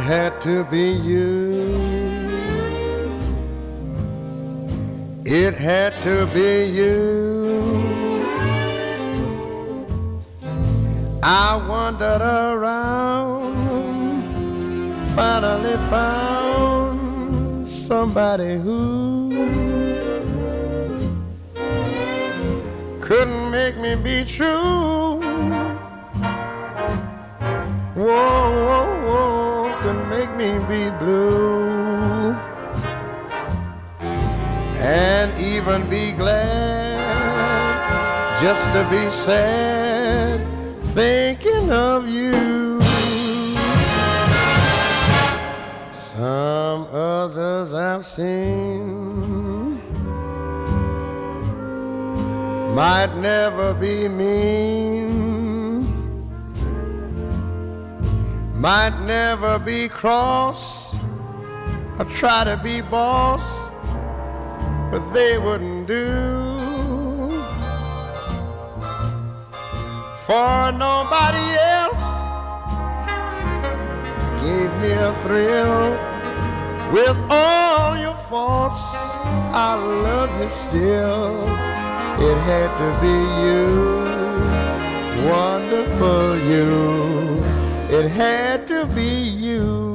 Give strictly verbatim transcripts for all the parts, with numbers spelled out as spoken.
had to be you. It had to be you. I wandered around, finally found somebody who couldn't make me be true. Whoa, whoa, whoa, couldn't make me be blue. And even be glad just to be sad thinking of you. Some others I've seen might never be mean, might never be cross or try to be boss, but they wouldn't do. For nobody else gave me a thrill. With all your faults, I love you still. It had to be you, wonderful you. It had to be you.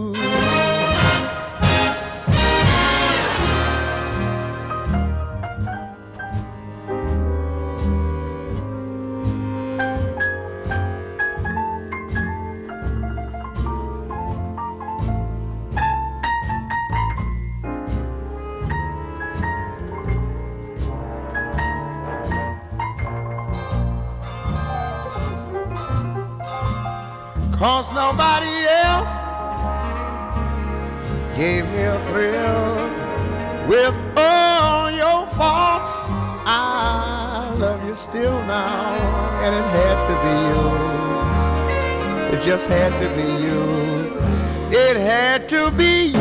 Cause nobody else gave me a thrill. With all your faults, I love you still now. And it had to be you. It just had to be you. It had to be you.